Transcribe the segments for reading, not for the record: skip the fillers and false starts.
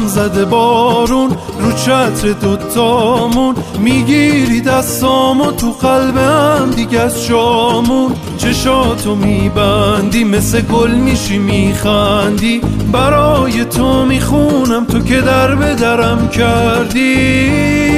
هم زده بارون رو چتر دوتامون، میگیری دستامو تو قلبم دیگه از جامون، چشاتو میبندی مثل گل میشی میخندی، برای تو میخونم تو که در به درم کردی.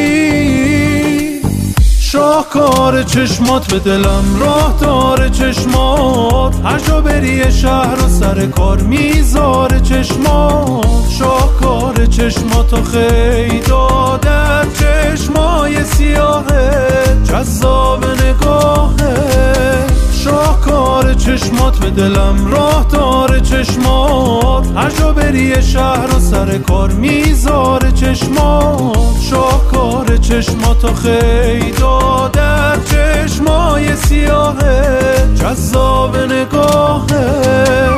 شاهکار چشمات به دلم راه داره چشمات، هر جا بری شهر و سر کار میذاره چشمات، شاهکار چشمات و خیلی داده چشمای سیاهه جذاب نگاهه، شاهکار چشمات به دلم راه داره چشمات، هر جا بری شهر و سر کار میذاره چشمات، شاهکار چشمات و خیلی داده چشمای سیاهه جذاب نگاهه.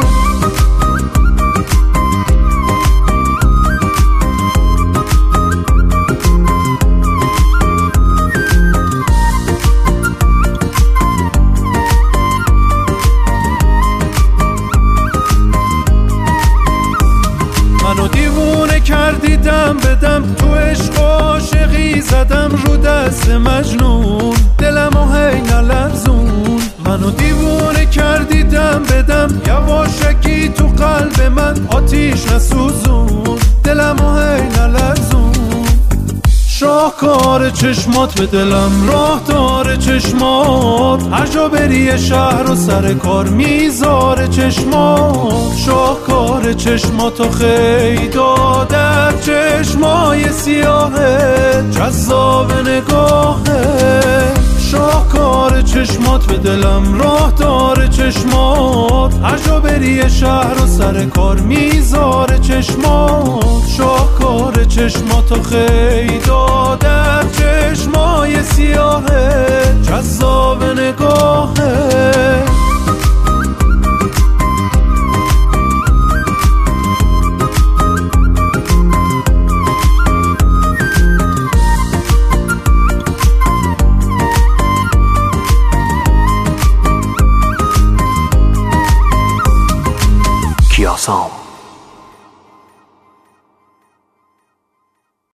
منو دیوونه کردی دم بدم، تو عشق عاشقی زدم رو دست مجنون، دلمو هی نلرزون. منو دیوونه کردی دم بدم، یواشکی تو قلب من آتیش نسوزون، دلمو هی نلرزون. شاهکار چشمات به دلم راه داره چشمات، هر جا بری شهر و سر کار میذاره چشمات، شاهکار چشمات و خیلی داده چشمای سیاهه جذاب نگاهه، شاهکار چشمات به دلم راه داره چشمات، هر جا بری شهر و سر کار میذاره چشمات، شاهکار چشمات و خیلی داده چشمای سیاهه جذاب نگاهه. کیاسام